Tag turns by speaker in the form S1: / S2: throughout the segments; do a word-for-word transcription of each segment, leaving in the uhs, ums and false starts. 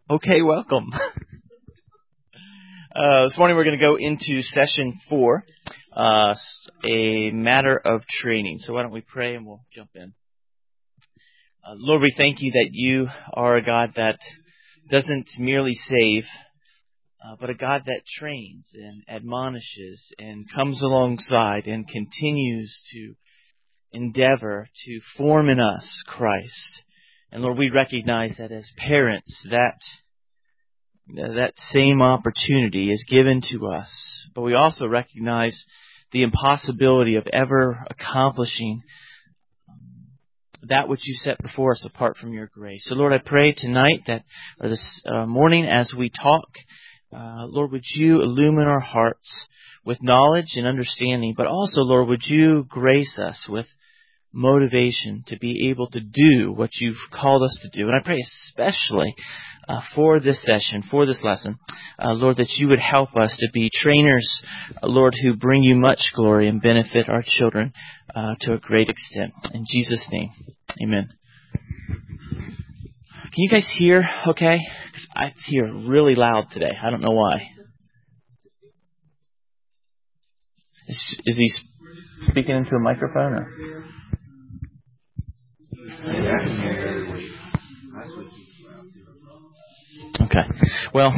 S1: Okay, welcome. Uh, this morning we're going to go into session four, uh, a matter of training. So why don't we pray and we'll jump in. Uh, Lord, we thank you that you are a God that doesn't merely save, uh, but a God that trains and admonishes and comes alongside and continues to endeavor to form in us Christ. And Lord, we recognize that as parents, that that same opportunity is given to us. But we also recognize the impossibility of ever accomplishing that which you set before us apart from your grace. So Lord, I pray tonight that, or this uh, morning as we talk, uh, Lord, would you illumine our hearts with knowledge and understanding, but also, Lord, would you grace us with motivation to be able to do what you've called us to do. And I pray especially uh, for this session, for this lesson, uh, Lord, that you would help us to be trainers, uh, Lord, who bring you much glory and benefit our children uh, to a great extent. In Jesus' name, amen. Can you guys hear okay? Because I hear really loud today. I don't know why. Is, is he speaking into a microphone? Or? Okay. Well,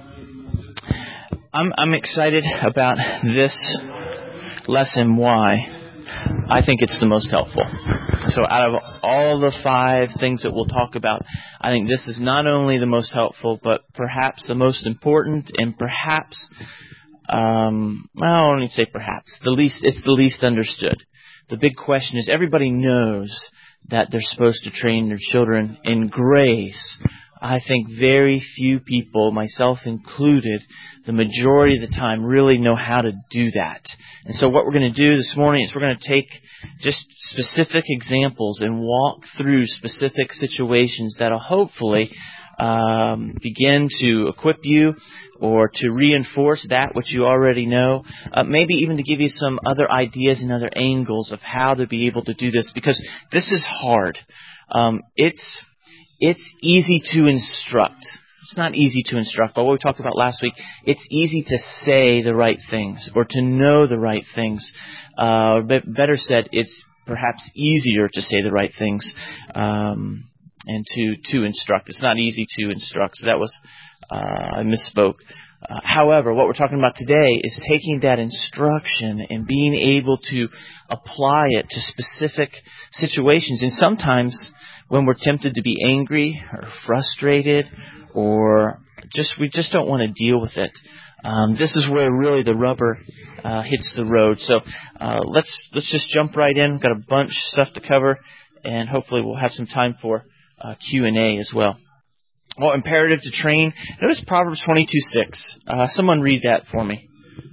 S1: I'm I'm excited about this lesson. Why? I think it's the most helpful. So out of all the five things that we'll talk about, I think this is not only the most helpful, but perhaps the most important, and perhaps, um, well, I don't need to say perhaps, the least. It's the least understood. The big question is, everybody knows that they're supposed to train their children in grace. I think very few people, myself included, the majority of the time really know how to do that. And so what we're going to do this morning is we're going to take just specific examples and walk through specific situations that will hopefully um, begin to equip you or to reinforce that which you already know, uh, maybe even to give you some other ideas and other angles of how to be able to do this, because this is hard. Um, it's it's easy to instruct. It's not easy to instruct, but what we talked about last week, it's easy to say the right things or to know the right things. Uh, but better said, it's perhaps easier to say the right things um, and to, to instruct. It's not easy to instruct. So that was, uh, I misspoke. Uh, however, what we're talking about today is taking that instruction and being able to apply it to specific situations. And sometimes when we're tempted to be angry or frustrated or just we just don't want to deal with it, um, this is where really the rubber uh, hits the road. So uh, let's let's just jump right in. We've got a bunch of stuff to cover, and hopefully we'll have some time for uh, Q and A as well. Well, imperative to train. Notice Proverbs twenty-two six. Uh, someone read that for me.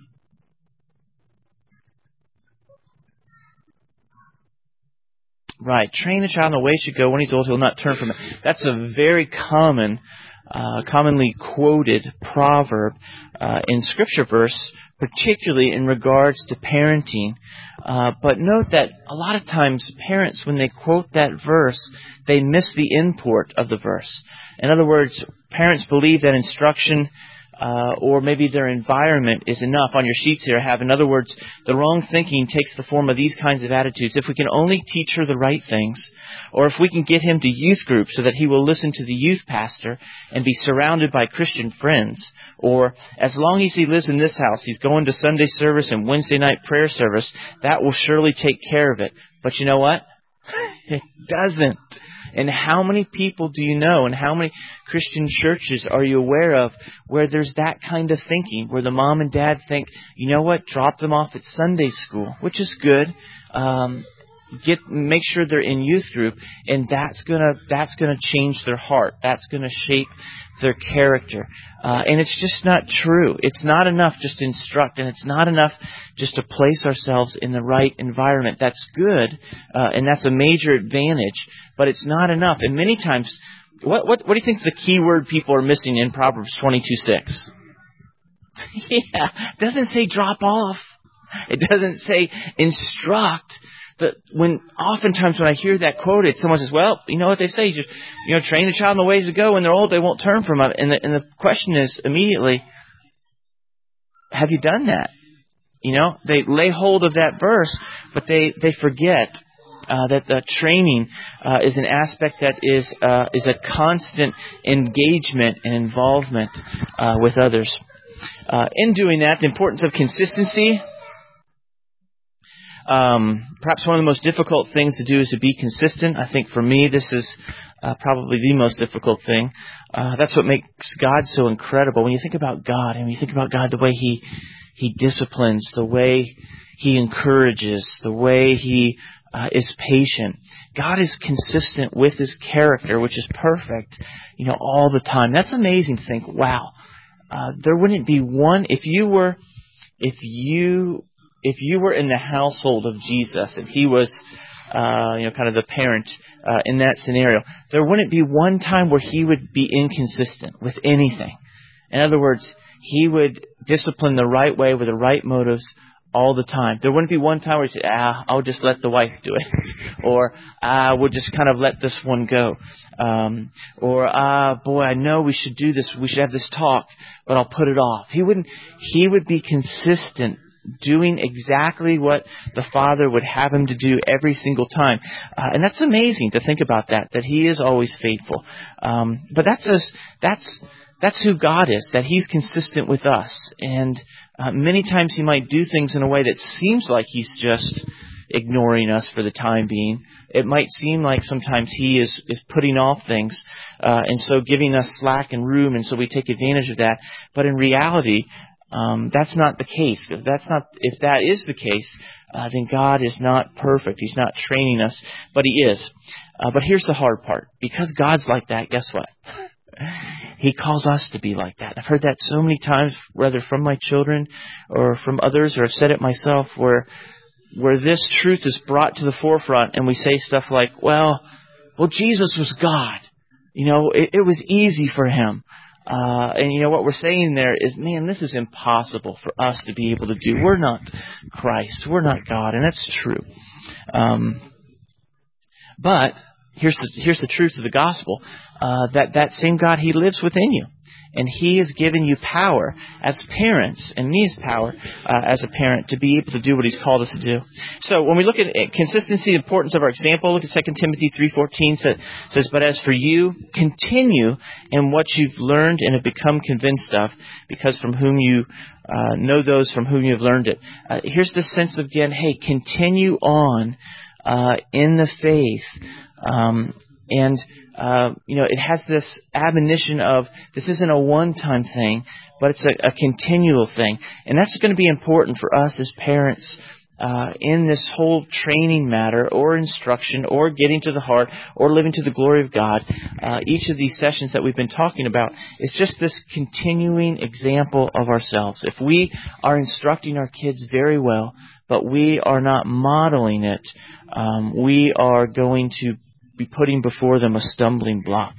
S1: Right. Train a child in the way he should go. When he's old, he'll not turn from it. That's a very common, uh, commonly quoted proverb uh, in Scripture verse, particularly in regards to parenting. Uh, but note that a lot of times parents, when they quote that verse, they miss the import of the verse. In other words, parents believe that instruction uh, or maybe their environment is enough. On your sheets here I have, in other words, the wrong thinking takes the form of these kinds of attitudes. If we can only teach her the right things, or if we can get him to youth group so that he will listen to the youth pastor and be surrounded by Christian friends, or as long as he lives in this house, he's going to Sunday service and Wednesday night prayer service, that will surely take care of it. But you know what? It doesn't. And how many people do you know, and how many Christian churches are you aware of where there's that kind of thinking, where the mom and dad think, you know what, drop them off at Sunday school, which is good. Um, get make sure they're in youth group, and that's gonna that's gonna change their heart. That's gonna shape their character. Uh, and it's just not true. It's not enough just to instruct, and it's not enough just to place ourselves in the right environment. That's good, uh, and that's a major advantage, but it's not enough. And many times, what what, what do you think is the key word people are missing in Proverbs twenty-two six? Yeah, it doesn't say drop off. It doesn't say instruct. the, when oftentimes when I hear that quoted, someone says, well, you know what they say, just, you know, train a child in the way to go. When they're old, they won't turn from it. And the, and the question is immediately, have you done that? You know, they lay hold of that verse, but they, they forget uh, that the training uh, is an aspect that is uh, is a constant engagement and involvement uh, with others. Uh, in doing that, the importance of consistency. Um, perhaps one of the most difficult things to do is to be consistent. I think for me, this is uh, probably the most difficult thing. Uh, that's what makes God so incredible. When you think about God, and when you think about God, the way He He disciplines, the way He encourages, the way He uh, is patient. God is consistent with His character, which is perfect, you know, all the time. That's amazing to think, wow, uh, there wouldn't be one, if you were, if you, if you were in the household of Jesus and He was, uh, you know, kind of the parent uh, in that scenario, there wouldn't be one time where He would be inconsistent with anything. In other words, He would discipline the right way with the right motives all the time. There wouldn't be one time where He said, ah, I'll just let the wife do it. Or, ah, we'll just kind of let this one go. Um, or, ah, boy, I know we should do this. We should have this talk, but I'll put it off. He wouldn't, He would be consistent, doing exactly what the Father would have Him to do every single time. Uh, and that's amazing to think about that, that He is always faithful. Um, but that's just, that's, That's who God is, that He's consistent with us. And uh, many times He might do things in a way that seems like He's just ignoring us for the time being. It might seem like sometimes He is, is putting off things, uh, and so giving us slack and room, and so we take advantage of that. But in reality, um, that's not the case. If that's not, if that is the case, uh, then God is not perfect. He's not training us, but He is. Uh, but here's the hard part. Because God's like that, guess what? He calls us to be like that. I've heard that so many times, whether from my children or from others, or I've said it myself, where where this truth is brought to the forefront and we say stuff like, well, well, Jesus was God. You know, it, it was easy for Him. Uh, and you know what we're saying there is, man, this is impossible for us to be able to do. We're not Christ. We're not God. And that's true. Um, but here's the, here's the truth of the gospel. Uh, that, that same God, He lives within you. And He has given you power as parents, and me as power uh, as a parent, to be able to do what He's called us to do. So when we look at consistency, the importance of our example, look at Second Timothy three fourteen. It says, but as for you, continue in what you've learned and have become convinced of, because from whom you uh, know those from whom you have learned it. Uh, here's the sense of, again, hey, continue on uh, in the faith. Um, and Uh, you know, it has this admonition of this isn't a one-time thing, but it's a, a continual thing. And that's going to be important for us as parents uh, in this whole training matter, or instruction, or getting to the heart, or living to the glory of God. Uh, each of these sessions that we've been talking about is just this continuing example of ourselves. If we are instructing our kids very well, but we are not modeling it, um, we are going to be putting before them a stumbling block.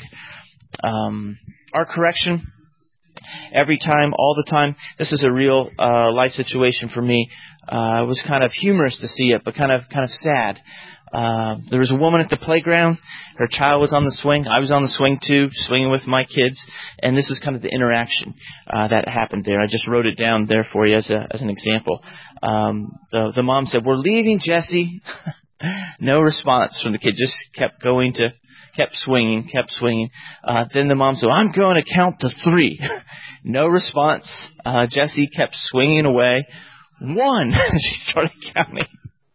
S1: Um, our correction, every time, all the time, this is a real uh, life situation for me. Uh, it was kind of humorous to see it, but kind of kind of sad. Uh, there was a woman at the playground. Her child was on the swing. I was on the swing too, swinging with my kids. And this is kind of the interaction uh, that happened there. I just wrote it down there for you as a as an example. Um, the the mom said, "We're leaving, Jesse." No response from the kid. Just kept going to, kept swinging, kept swinging. Uh, then the mom said, "I'm going to count to three." No response. Uh, Jesse kept swinging away. One. She started counting.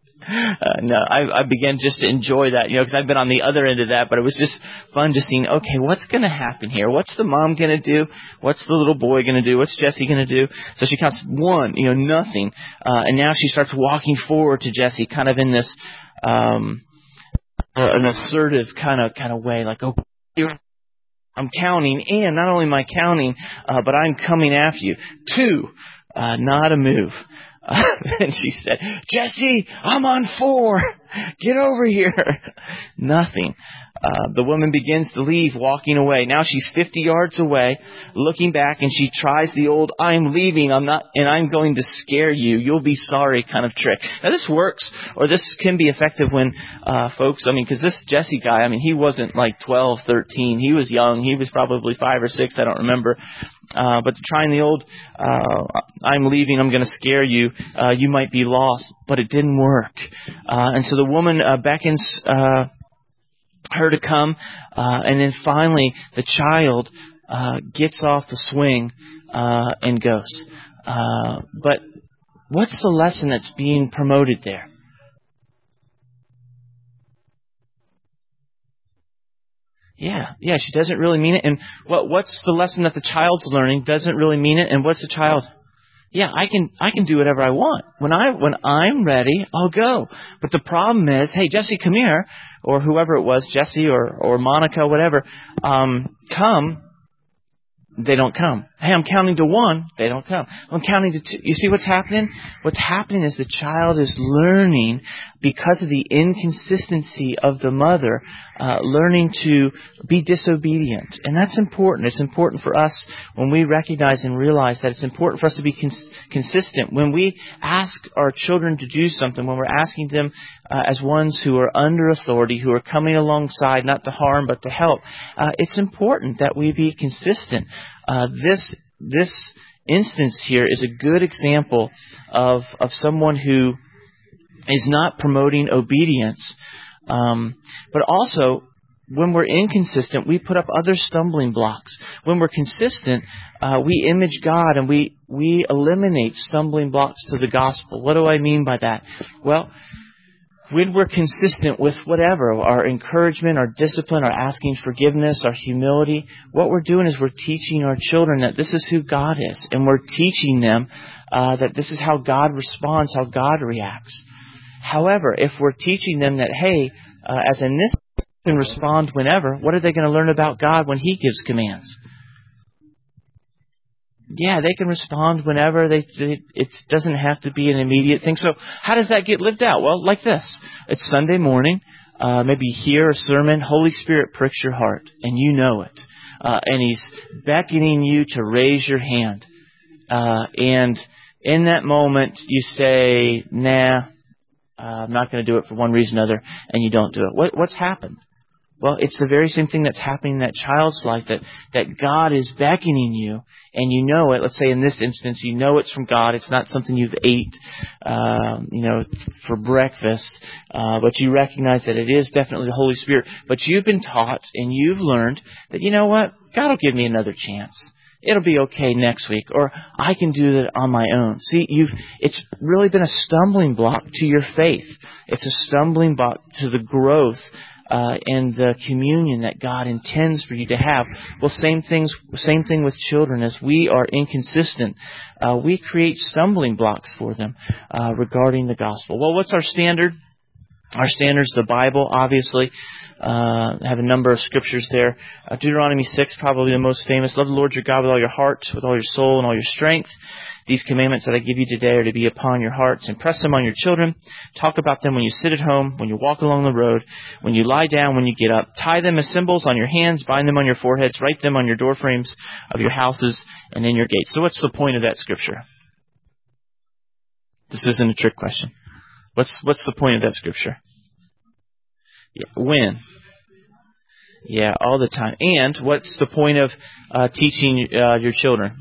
S1: Uh, no, I, I began just to enjoy that, you know, because I've been on the other end of that, but it was just fun just seeing, okay, what's going to happen here? What's the mom going to do? What's the little boy going to do? What's Jesse going to do? So she counts one, you know, nothing. Uh, and now she starts walking forward to Jesse, kind of in this, um, uh, an assertive kind of, kind of way, like, oh, I'm counting, and not only am I counting, uh, but I'm coming after you. Two, uh, not a move. Uh, and she said, "Jesse, I'm on four." Get over here. Nothing. Uh, the woman begins to leave, walking away. Now she's fifty yards away, looking back, and she tries the old, I'm leaving, I'm not, and I'm going to scare you, you'll be sorry kind of trick. Now this works, or this can be effective when uh, folks, I mean, because this Jesse guy, I mean, he wasn't like twelve, thirteen, he was young, he was probably five or six, I don't remember. Uh, but trying the old, uh, I'm leaving, I'm going to scare you, uh, you might be lost, but it didn't work. Uh, and so the woman uh, beckons uh, her to come, uh, and then finally the child uh, gets off the swing uh, and goes. Uh, but what's the lesson that's being promoted there? Yeah, yeah, she doesn't really mean it. And what what's the lesson that the child's learning? Doesn't really mean it. And what's the child? Yeah, I can I can do whatever I want. When I when I'm ready, I'll go. But the problem is, hey, Jesse, come here, or whoever it was, Jesse or or Monica, whatever, um, come. They don't come. Hey, I'm counting to one. They don't come. I'm counting to two. You see what's happening? What's happening is the child is learning, because of the inconsistency of the mother, uh, learning to be disobedient. And that's important. It's important for us when we recognize and realize that it's important for us to be cons- consistent. When we ask our children to do something, when we're asking them uh, as ones who are under authority, who are coming alongside, not to harm but to help, uh, it's important that we be consistent. Uh, this this instance here is a good example of of someone who is not promoting obedience, um, but also when we're inconsistent, we put up other stumbling blocks. When we're consistent, uh, we image God and we we eliminate stumbling blocks to the gospel. What do I mean by that? Well, when we're consistent with whatever, our encouragement, our discipline, our asking forgiveness, our humility, what we're doing is we're teaching our children that this is who God is. And we're teaching them uh, that this is how God responds, how God reacts. However, if we're teaching them that, hey, uh, as in this can respond whenever, what are they going to learn about God when He gives commands? Yeah, they can respond whenever. They, they it doesn't have to be an immediate thing. So how does that get lived out? Well, like this. It's Sunday morning. Uh, maybe you hear a sermon. Holy Spirit pricks your heart, and you know it. Uh, and He's beckoning you to raise your hand. Uh, and in that moment, you say, nah, uh, I'm not going to do it for one reason or another, and you don't do it. What, what's happened? Well, it's the very same thing that's happening in that child's life, that, that God is beckoning you, and you know it. Let's say in this instance, you know it's from God. It's not something you've ate, um, you know, for breakfast, uh, but you recognize that it is definitely the Holy Spirit. But you've been taught and you've learned that, you know what, God will give me another chance. It'll be okay next week, or I can do that on my own. See, you've it's really been a stumbling block to your faith. It's a stumbling block to the growth Uh, and the communion that God intends for you to have. Well, same things, same thing with children. As we are inconsistent, uh, we create stumbling blocks for them uh, regarding the gospel. Well, what's our standard? Our standard is the Bible, obviously. Uh, have a number of scriptures there. Uh, Deuteronomy six, probably the most famous. Love the Lord your God with all your heart, with all your soul, and all your strength. These commandments that I give you today are to be upon your hearts. Impress them on your children. Talk about them when you sit at home, when you walk along the road, when you lie down, when you get up. Tie them as symbols on your hands. Bind them on your foreheads. Write them on your doorframes of your houses and in your gates. So what's the point of that scripture? This isn't a trick question. What's what's the point of that scripture? Yeah, when? Yeah, all the time. And what's the point of uh, teaching uh, your children?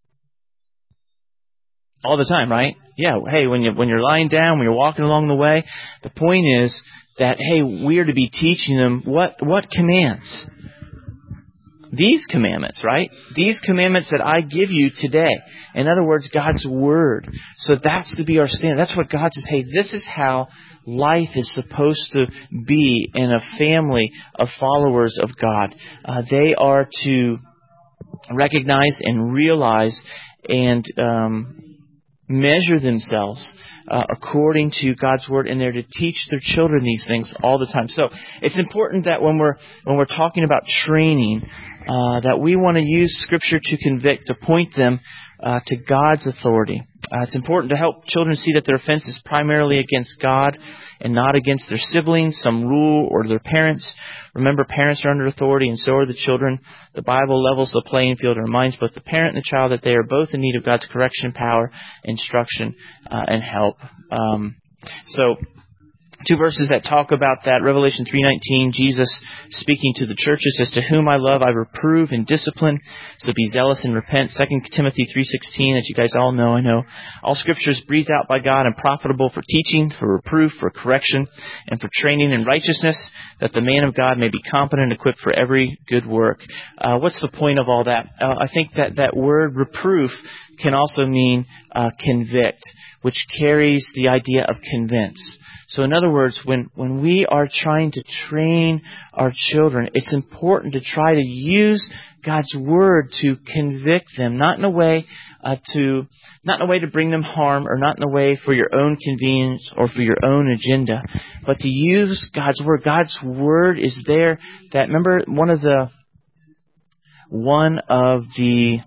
S1: All the time, right? Yeah. Hey, when you when you're lying down, when you're walking along the way, the point is that hey, we are to be teaching them what what commands. These commandments, right? These commandments that I give you today. In other words, God's Word. So that's to be our standard. That's what God says. Hey, this is how life is supposed to be in a family of followers of God. Uh, they are to recognize and realize and um, measure themselves uh, according to God's Word, and they're to teach their children these things all the time. So it's important that when we're when we're talking about training, uh, that we want to use Scripture to convict, to point them uh, to God's authority. Uh, it's important to help children see that their offense is primarily against God and not against their siblings, some rule, or their parents. Remember, parents are under authority, and so are the children. The Bible levels the playing field and reminds both the parent and the child that they are both in need of God's correction, power, instruction, uh, and help. Um, so... Two verses that talk about that. Revelation three nineteen, Jesus speaking to the churches says, "To whom I love I reprove and discipline, so be zealous and repent." Second Timothy three sixteen, as you guys all know, I know. "All Scripture is breathed out by God and profitable for teaching, for reproof, for correction, and for training in righteousness, that the man of God may be competent and equipped for every good work." Uh, what's the point of all that? Uh, I think that that word reproof can also mean uh, convict, which carries the idea of convince. So in other words, when, when we are trying to train our children, it's important to try to use God's Word to convict them, not in a way uh, to not in a way to bring them harm, or not in a way for your own convenience or for your own agenda, but to use God's Word. God's Word is there. That remember one of the one of the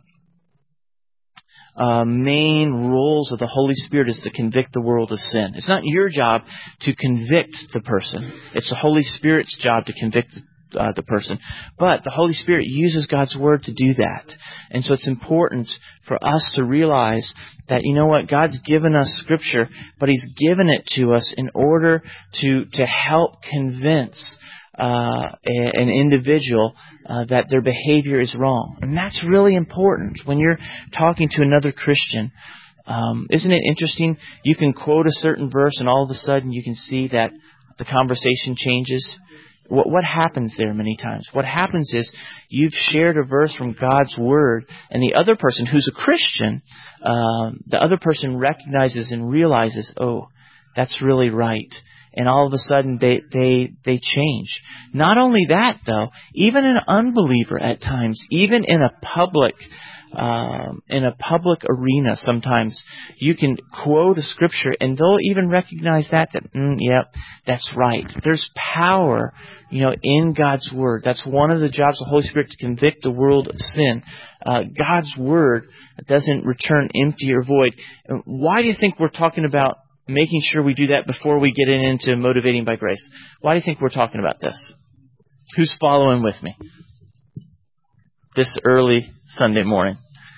S1: Uh, main roles of the Holy Spirit is to convict the world of sin. It's not your job to convict the person. It's the Holy Spirit's job to convict uh, the person. But the Holy Spirit uses God's Word to do that. And so it's important for us to realize that, you know what, God's given us Scripture, but He's given it to us in order to, to help convince Uh, an individual uh, that their behavior is wrong. And that's really important when you're talking to another Christian. Um, isn't it interesting? You can quote a certain verse and all of a sudden you can see that the conversation changes. What, what happens there many times? What happens is you've shared a verse from God's Word, and the other person who's a Christian, uh, the other person recognizes and realizes, oh, that's really right. And all of a sudden they, they, they change. Not only that though, even an unbeliever at times, even in a public, um, in a public arena sometimes, you can quote a Scripture and they'll even recognize that, that, mm, yep, that's right. There's power, you know, in God's Word. That's one of the jobs of the Holy Spirit, to convict the world of sin. Uh, God's Word doesn't return empty or void. Why do you think we're talking about making sure we do that before we get in into motivating by grace? Why do you think we're talking about this? Who's following with me this early Sunday morning?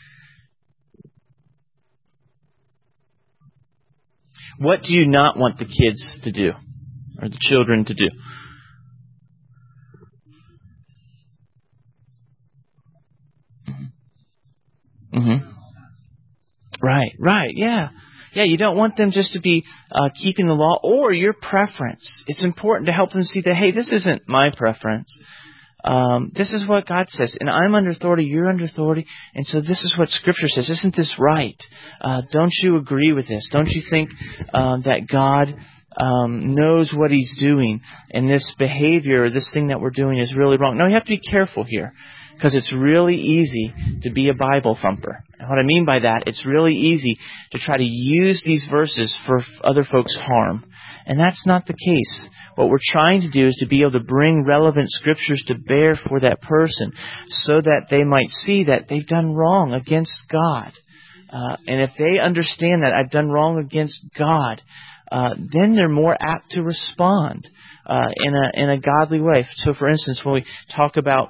S1: What do you not want the kids to do, or the children to do? Mm-hmm. Right, right, yeah. Yeah, you don't want them just to be uh, keeping the law or your preference. It's important to help them see that, hey, this isn't my preference. Um, this is what God says. And I'm under authority, you're under authority. And so this is what Scripture says. Isn't this right? Uh, don't you agree with this? Don't you think uh, that God um, knows what He's doing, and this behavior, this thing that we're doing is really wrong? No, you have to be careful here, because it's really easy to be a Bible thumper. And what I mean by that, it's really easy to try to use these verses for other folks' harm. And that's not the case. What we're trying to do is to be able to bring relevant Scriptures to bear for that person, so that they might see that they've done wrong against God. Uh, and if they understand that I've done wrong against God, uh, then they're more apt to respond uh, in a in a godly way. So for instance, when we talk about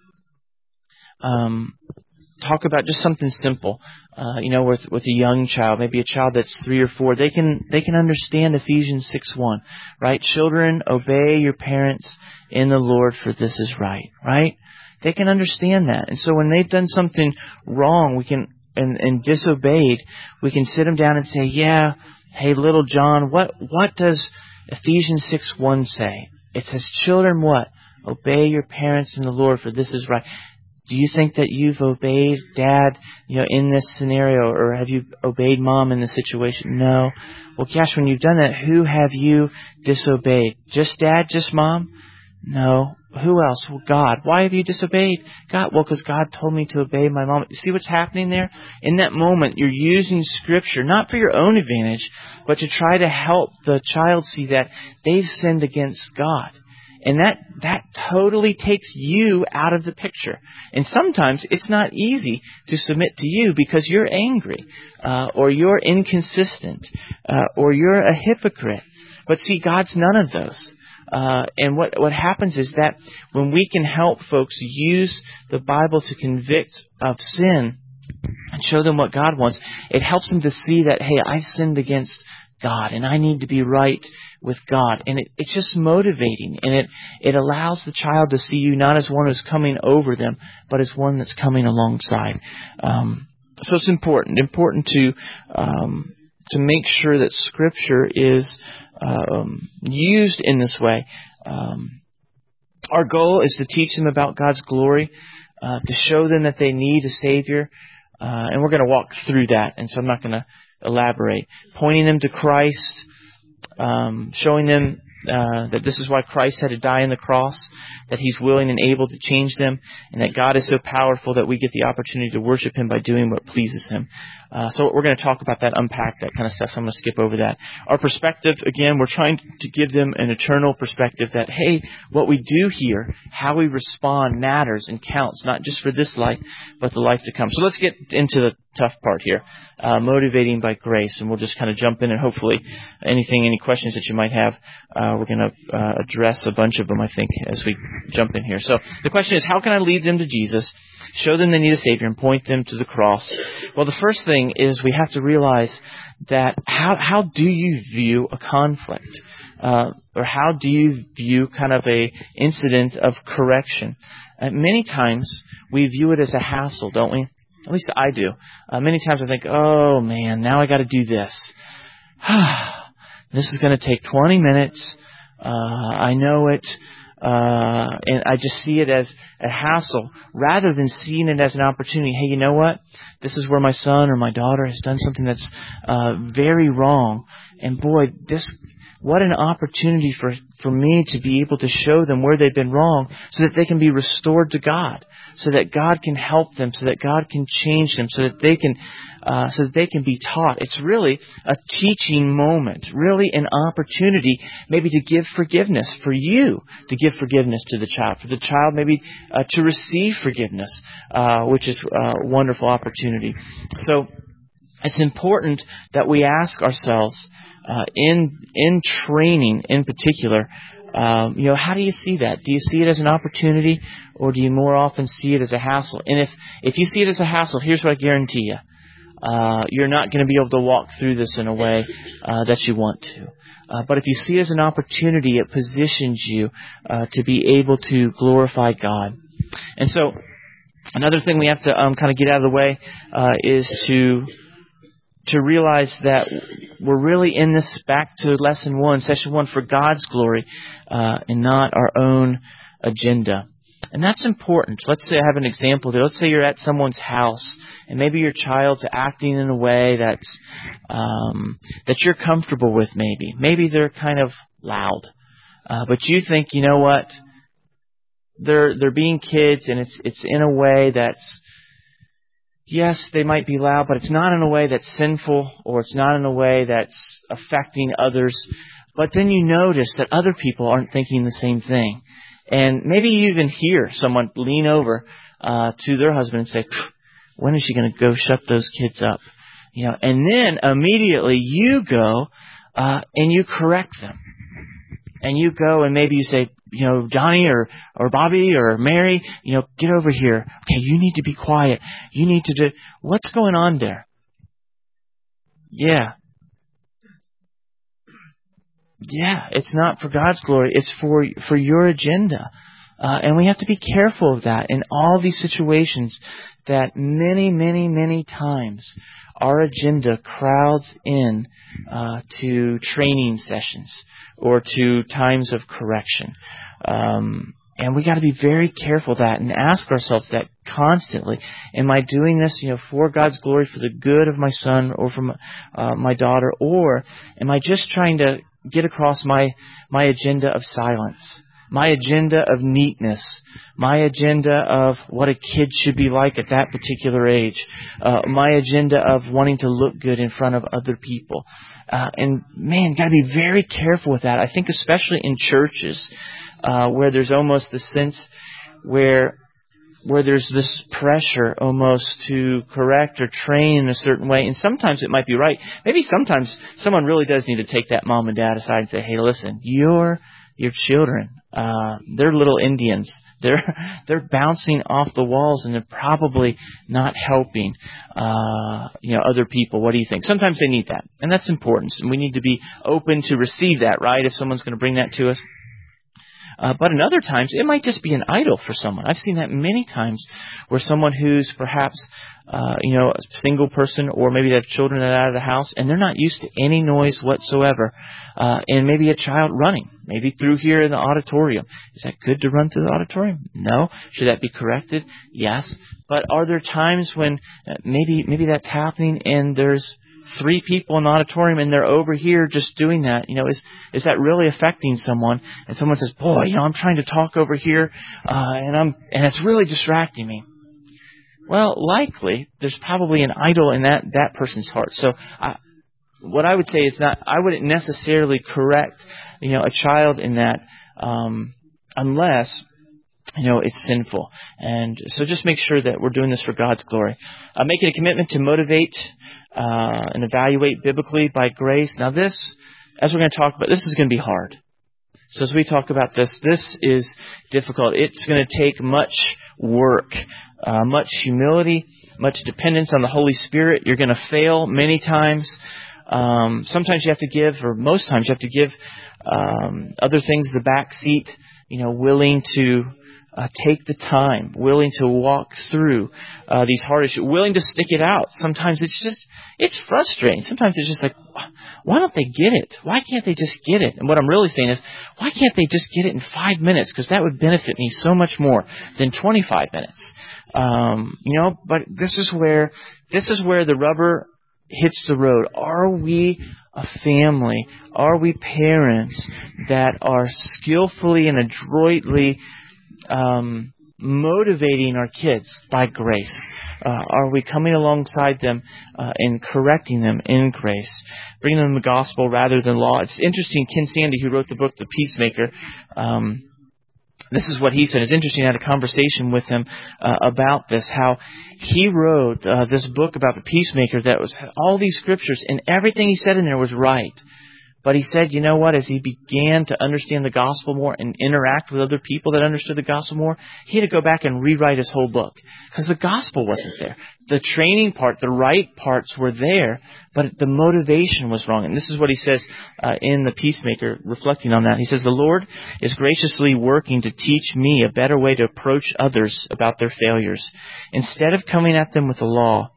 S1: Um, talk about just something simple, uh, you know, with with a young child, maybe a child that's three or four, they can they can understand Ephesians six one, right? Children, obey your parents in the Lord, for this is right, right? They can understand that, and so when they've done something wrong, we can and, and disobeyed, we can sit them down and say, yeah, hey, little John, what what does Ephesians six one say? It says, children, what? Obey your parents in the Lord, for this is right. Do you think that you've obeyed Dad, you know, in this scenario, or have you obeyed Mom in this situation? No. Well, gosh, when you've done that, who have you disobeyed? Just Dad? Just Mom? No. Who else? Well, God. Why have you disobeyed God? Well, because God told me to obey my mom. See what's happening there? In that moment, you're using Scripture, not for your own advantage, but to try to help the child see that they've sinned against God. And that, that totally takes you out of the picture. And sometimes it's not easy to submit to you because you're angry, uh, or you're inconsistent, uh, or you're a hypocrite. But see, God's none of those. Uh, and what, what happens is that when we can help folks use the Bible to convict of sin and show them what God wants, it helps them to see that, hey, I sinned against God and I need to be right with God. And it, it's just motivating, and it, it allows the child to see you not as one who's coming over them, but as one that's coming alongside. Um, so it's important, important to, um, to make sure that Scripture is um, used in this way. Um, our goal is to teach them about God's glory, uh, to show them that they need a Savior, uh, and we're going to walk through that, and so I'm not going to elaborate. Pointing them to Christ, um, showing them uh, that this is why Christ had to die on the cross, that He's willing and able to change them, and that God is so powerful that we get the opportunity to worship Him by doing what pleases Him. Uh, so we're going to talk about that, unpack that kind of stuff, so I'm going to skip over that. Our perspective, again, we're trying to give them an eternal perspective that, hey, what we do here, how we respond matters and counts, not just for this life, but the life to come. So let's get into the tough part here, uh, motivating by grace, and we'll just kind of jump in, and hopefully anything, any questions that you might have, uh, we're going to uh, address a bunch of them, I think, as we jump in here. So the question is, how can I lead them to Jesus, show them they need a Savior, and point them to the cross? Well, the first thing is we have to realize that how how do you view a conflict? Uh, or how do you view kind of a incident of correction? Uh, many times we view it as a hassle, don't we? At least I do. Uh, many times I think, oh man, now I got to do this. This is going to take twenty minutes. Uh, I know it. Uh, and I just see it as a hassle rather than seeing it as an opportunity. Hey, you know what? This is where my son or my daughter has done something that's uh, very wrong. And boy, this, what an opportunity for, for me to be able to show them where they've been wrong so that they can be restored to God, so that God can help them, so that God can change them, so that they can Uh, so that they can be taught. It's really a teaching moment, really an opportunity maybe to give forgiveness, for you to give forgiveness to the child, for the child maybe uh, to receive forgiveness, uh, which is a wonderful opportunity. So it's important that we ask ourselves uh, in in training in particular, Um, you know, how do you see that? Do you see it as an opportunity, or do you more often see it as a hassle? And if, if you see it as a hassle, here's what I guarantee you. Uh, you're not going to be able to walk through this in a way uh, that you want to. Uh, but if you see it as an opportunity, it positions you uh, to be able to glorify God. And so another thing we have to um, kind of get out of the way uh, is to to realize that we're really in this, back to lesson one, session one, for God's glory uh, and not our own agenda. And that's important. Let's say I have an example there. Let's say you're at someone's house, and maybe your child's acting in a way that's um, that you're comfortable with. Maybe, maybe they're kind of loud, uh, but you think, you know what? They're they're being kids, and it's it's in a way that's, yes, they might be loud, but it's not in a way that's sinful, or it's not in a way that's affecting others. But then you notice that other people aren't thinking the same thing. And maybe you even hear someone lean over uh, to their husband and say, when is she going to go shut those kids up? You know, and then immediately you go uh, and you correct them. And you go and maybe you say, you know, Johnny or, or Bobby or Mary, you know, get over here. Okay, you need to be quiet. You need to do... What's going on there? Yeah. Yeah, it's not for God's glory. It's for for your agenda. Uh, and we have to be careful of that in all these situations, that many, many, many times our agenda crowds in uh, to training sessions or to times of correction. Um, and we got to be very careful of that and ask ourselves that constantly. Am I doing this, you know, for God's glory, for the good of my son or for my, uh, my daughter, or am I just trying to get across my my agenda of silence, my agenda of neatness, my agenda of what a kid should be like at that particular age, uh, my agenda of wanting to look good in front of other people? Uh, and man, got to be very careful with that. I think especially in churches, uh, where there's almost the sense where where there's this pressure almost to correct or train in a certain way. And sometimes it might be right. Maybe sometimes someone really does need to take that mom and dad aside and say, hey, listen, you're your children, uh, they're little Indians. They're they're bouncing off the walls, and they're probably not helping, uh, you know, other people. What do you think? Sometimes they need that, and that's important. And we need to be open to receive that, right? If someone's going to bring that to us. Uh, but in other times, it might just be an idol for someone. I've seen that many times where someone who's perhaps, uh, you know, a single person, or maybe they have children that are out of the house and they're not used to any noise whatsoever. Uh, and maybe a child running, maybe through here in the auditorium. Is that good to run through the auditorium? No. Should that be corrected? Yes. But are there times when uh, maybe, maybe that's happening and there's three people in the auditorium and they're over here just doing that? You know, is is that really affecting someone? And someone says, boy, you know, I'm trying to talk over here, uh, and I'm and it's really distracting me. Well, likely there's probably an idol in that, that person's heart. So I, what I would say is not, I wouldn't necessarily correct, you know, a child in that, um, unless, you know, it's sinful. And so just make sure that we're doing this for God's glory. Uh, making a commitment to motivate uh, and evaluate biblically by grace. Now this, as we're going to talk about, this is going to be hard. So as we talk about this, this is difficult. It's going to take much work, uh, much humility, much dependence on the Holy Spirit. You're going to fail many times. Um, sometimes you have to give, or most times you have to give um, other things the back seat, you know, willing to Uh, take the time, willing to walk through uh, these hard issues, willing to stick it out. Sometimes it's just, it's frustrating. Sometimes it's just like, why don't they get it? Why can't they just get it? And what I'm really saying is, why can't they just get it in five minutes? Because that would benefit me so much more than twenty-five minutes. Um, you know, but this is where, this is where the rubber hits the road. Are we a family? Are we parents that are skillfully and adroitly Um, motivating our kids by grace? Uh, are we coming alongside them uh, and correcting them in grace, bringing them the gospel rather than law? It's interesting. Ken Sande, who wrote the book The Peacemaker, um, this is what he said. It's interesting. I had a conversation with him uh, about this, how he wrote uh, this book about the peacemaker that was all these scriptures, and everything he said in there was right. But he said, you know what, as he began to understand the gospel more and interact with other people that understood the gospel more, he had to go back and rewrite his whole book because the gospel wasn't there. The training part, the right parts were there, but the motivation was wrong. And this is what he says uh, in The Peacemaker, reflecting on that. He says, the Lord is graciously working to teach me a better way to approach others about their failures. Instead of coming at them with the law,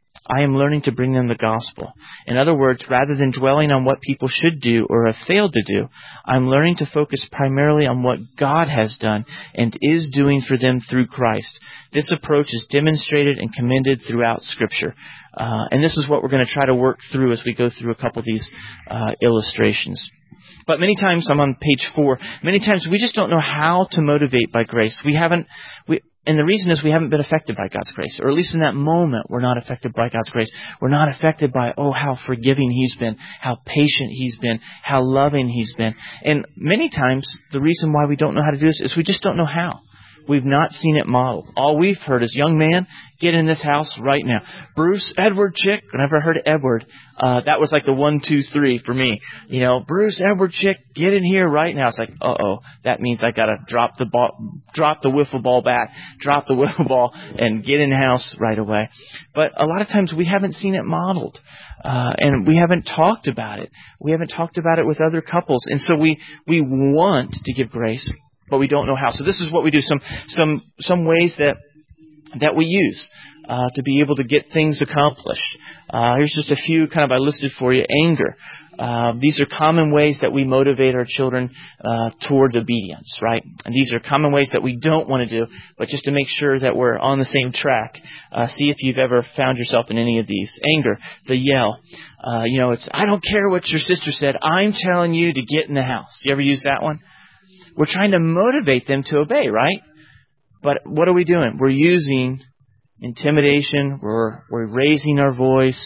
S1: I am learning to bring them the gospel. In other words, rather than dwelling on what people should do or have failed to do, I'm learning to focus primarily on what God has done and is doing for them through Christ. This approach is demonstrated and commended throughout Scripture. Uh, and this is what we're going to try to work through as we go through a couple of these uh, illustrations. But many times, I'm on page four, many times we just don't know how to motivate by grace. We haven't, we, and the reason is we haven't been affected by God's grace. Or at least in that moment, we're not affected by God's grace. We're not affected by, oh, how forgiving He's been, how patient He's been, how loving He's been. And many times, the reason why we don't know how to do this is we just don't know how. We've not seen it modeled. All we've heard is, young man, get in this house right now. Bruce, Edward, Chick. Whenever I heard Edward, uh, that was like the one, two, three for me. You know, Bruce, Edward, Chick, get in here right now. It's like, uh-oh, that means I got to drop the ball, drop the wiffle ball bat, drop the wiffle ball, and get in the house right away. But a lot of times we haven't seen it modeled, uh, and we haven't talked about it. We haven't talked about it with other couples, and so we we want to give grace, but we don't know how. So this is what we do. Some some some ways that that we use uh, to be able to get things accomplished. Uh, here's just a few kind of I listed for you. Anger. Uh, these are common ways that we motivate our children uh, towards obedience, right? And these are common ways that we don't want to do, but just to make sure that we're on the same track. Uh, see if you've ever found yourself in any of these. Anger. The yell. Uh, you know, it's, I don't care what your sister said. I'm telling you to get in the house. You ever use that one? We're trying to motivate them to obey, right? But what are we doing? We're using intimidation. We're we're raising our voice.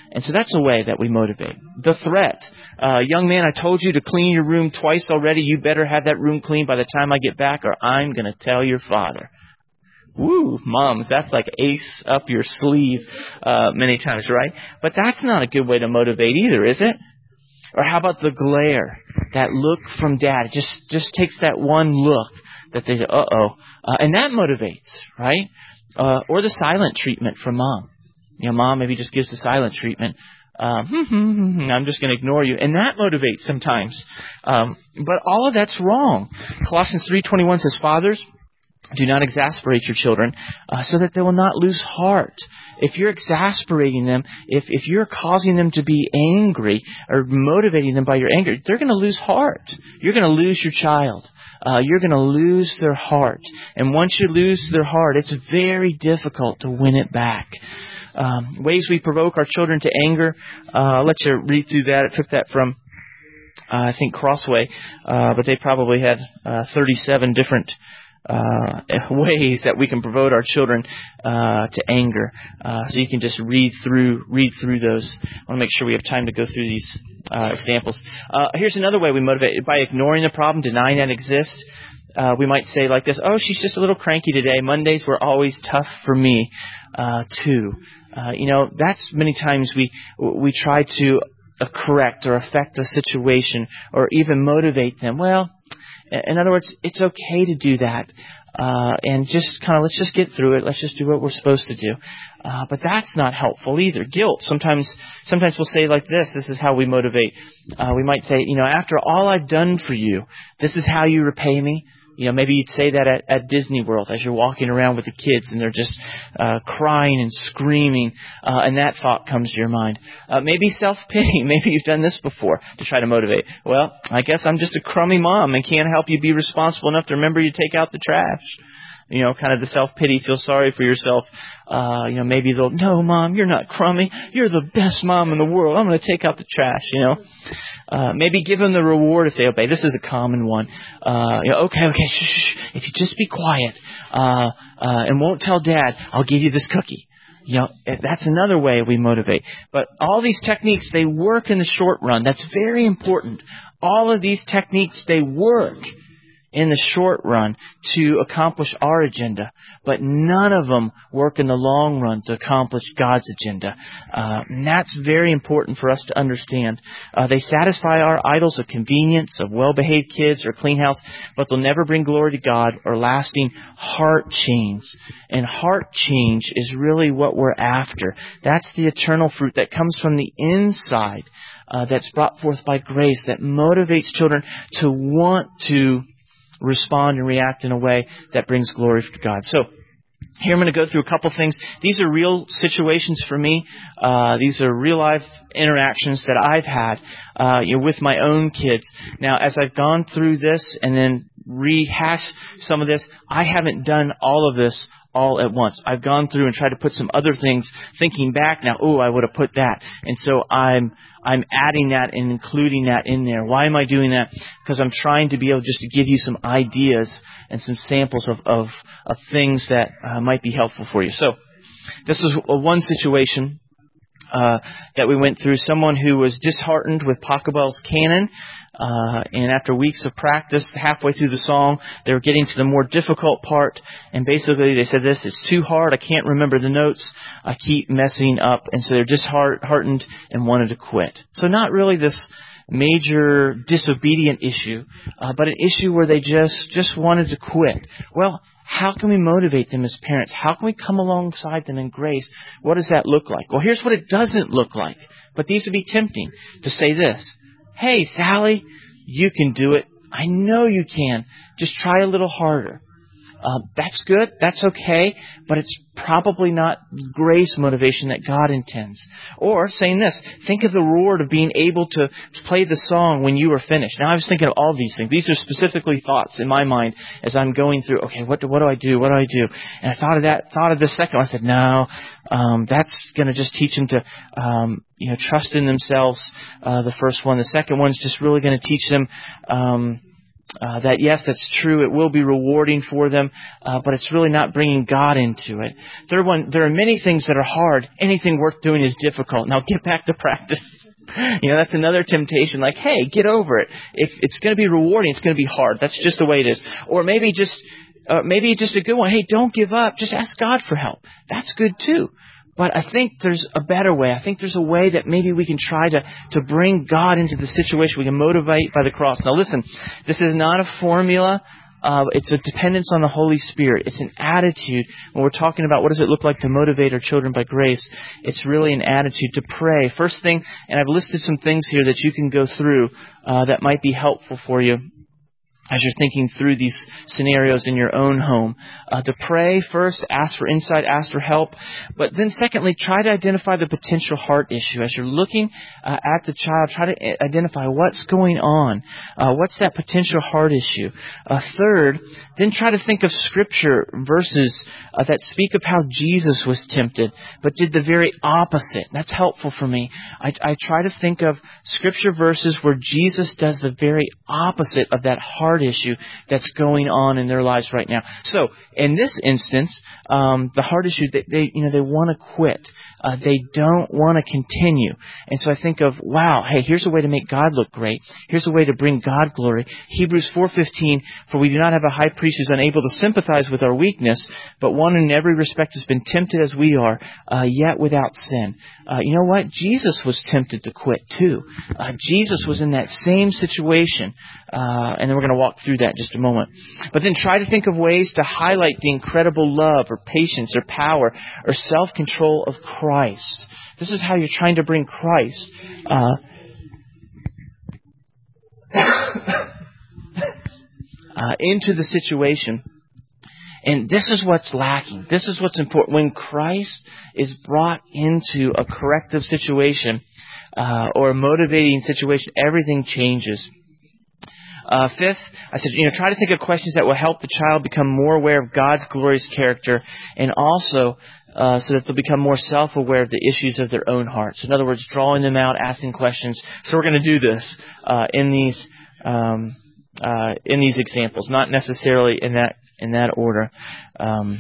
S1: And so that's a way that we motivate. The threat. Uh, young man, I told you to clean your room twice already. You better have that room clean by the time I get back, or I'm going to tell your father. Woo, moms, that's like ace up your sleeve uh, many times, right? But that's not a good way to motivate either, is it? Or how about the glare? That look from dad. It just, just takes that one look that they, uh-oh. Uh, and that motivates, right? Uh, or the silent treatment from mom. You know, mom maybe just gives the silent treatment. Um, I'm just going to ignore you. And that motivates sometimes. Um, but all of that's wrong. Colossians three twenty-one says, Fathers, do not exasperate your children uh, so that they will not lose heart. If you're exasperating them, if, if you're causing them to be angry or motivating them by your anger, they're going to lose heart. You're going to lose your child. Uh, you're going to lose their heart. And once you lose their heart, it's very difficult to win it back. Um, ways we provoke our children to anger. Uh, I'll let you read through that. I took that from, uh, I think, Crossway, uh, but they probably had uh, thirty-seven different Uh, ways that we can provoke our children uh, to anger. Uh, so you can just read through read through those. I want to make sure we have time to go through these uh, examples. Uh, here's another way we motivate. By ignoring the problem, denying that it exists. Uh, we might say like this, oh, she's just a little cranky today. Mondays were always tough for me, uh, too. Uh, you know, that's many times we we try to uh, correct or affect a situation or even motivate them. Well, in other words, it's okay to do that, uh, and just kind of let's just get through it. Let's just do what we're supposed to do. Uh, but that's not helpful either. Guilt. Sometimes, sometimes we'll say like this. This is how we motivate. Uh, we might say, you know, after all I've done for you, this is how you repay me. You know, maybe you'd say that at, at Disney World as you're walking around with the kids and they're just uh, crying and screaming, uh, and that thought comes to your mind. Uh, maybe self-pity. Maybe you've done this before to try to motivate. Well, I guess I'm just a crummy mom and can't help you be responsible enough to remember you take out the trash. You know, kind of the self-pity, feel sorry for yourself. Uh, you know, maybe they'll, no, Mom, you're not crummy. You're the best mom in the world. I'm going to take out the trash, you know. Uh, maybe give them the reward if they obey. This is a common one. Uh, you know, okay, okay, shh, shh, if you just be quiet, uh, uh, and won't tell Dad, I'll give you this cookie. You know, that's another way we motivate. But all these techniques, they work in the short run. That's very important. All of these techniques, they work in the short run to accomplish our agenda, but none of them work in the long run to accomplish God's agenda. Uh, and that's very important for us to understand. Uh, they satisfy our idols of convenience, of well-behaved kids or clean house, but they'll never bring glory to God or lasting heart change. And heart change is really what we're after. That's the eternal fruit that comes from the inside, uh, that's brought forth by grace, that motivates children to want to respond and react in a way that brings glory to God. So here I'm going to go through a couple things. These are real situations for me. Uh, these are real life interactions that I've had uh, you know, with my own kids. Now, as I've gone through this and then rehash some of this, I haven't done all of this all at once. I've gone through and tried to put some other things, thinking back now, oh, I would have put that. And so I'm I'm adding that and including that in there. Why am I doing that? Because I'm trying to be able just to give you some ideas and some samples of, of, of things that uh, might be helpful for you. So this is one situation uh, that we went through. Someone who was disheartened with Pachelbel's canon. Uh, and after weeks of practice, halfway through the song, they were getting to the more difficult part. And basically they said this, it's too hard. I can't remember the notes. I keep messing up. And so they're disheartened and wanted to quit. So not really this major disobedient issue, uh, but an issue where they just, just wanted to quit. Well, how can we motivate them as parents? How can we come alongside them in grace? What does that look like? Well, here's what it doesn't look like. But these would be tempting to say this. Hey, Sally, you can do it. I know you can. Just try a little harder. Uh, that's good. That's okay. But it's probably not grace motivation that God intends. Or saying this, think of the reward of being able to play the song when you were finished. Now, I was thinking of all these things. These are specifically thoughts in my mind as I'm going through, okay, what do, what do I do? What do I do? And I thought of that, thought of the second one. I said, no, um, that's going to just teach them to, um, you know, trust in themselves, uh, the first one. The second one's just really going to teach them, um, Uh, that yes, that's true. It will be rewarding for them, uh, but it's really not bringing God into it. Third one, there are many things that are hard. Anything worth doing is difficult. Now get back to practice. You know, that's another temptation. Like, hey, get over it. If it's going to be rewarding, it's going to be hard. That's just the way it is. Or maybe just, uh, maybe just a good one. Hey, don't give up. Just ask God for help. That's good too. But I think there's a better way. I think there's a way that maybe we can try to, to bring God into the situation. We can motivate by the cross. Now listen, this is not a formula. Uh, it's a dependence on the Holy Spirit. It's an attitude. When we're talking about what does it look like to motivate our children by grace, it's really an attitude to pray. First thing, and I've listed some things here that you can go through uh, that might be helpful for you as you're thinking through these scenarios in your own home. Uh, to pray first, ask for insight, ask for help. But then secondly, try to identify the potential heart issue. As you're looking uh, at the child, try to identify what's going on. Uh, what's that potential heart issue? Uh, third, then try to think of Scripture verses uh, that speak of how Jesus was tempted, but did the very opposite. That's helpful for me. I, I try to think of Scripture verses where Jesus does the very opposite of that heart issue that's going on in their lives right now. So, in this instance, um, the heart issue, they, they you know they want to quit. Uh, they don't want to continue. And so I think of, wow, hey, here's a way to make God look great. Here's a way to bring God glory. Hebrews four fifteen, for we do not have a high priest who's unable to sympathize with our weakness, but one in every respect has been tempted as we are, uh, yet without sin. Uh, you know what? Jesus was tempted to quit too. Uh, Jesus was in that same situation. Uh, and then we're going to walk through that in just a moment. But then try to think of ways to highlight the incredible love or patience or power or self-control of Christ. This is how you're trying to bring Christ uh, uh, into the situation. And this is what's lacking. This is what's important. When Christ is brought into a corrective situation uh, or a motivating situation, everything changes. Uh, fifth, I said, you know, try to think of questions that will help the child become more aware of God's glorious character, and also uh, so that they'll become more self-aware of the issues of their own hearts. In other words, drawing them out, asking questions. So we're going to do this uh, in these um, uh, in these examples, not necessarily in that in that order. Um,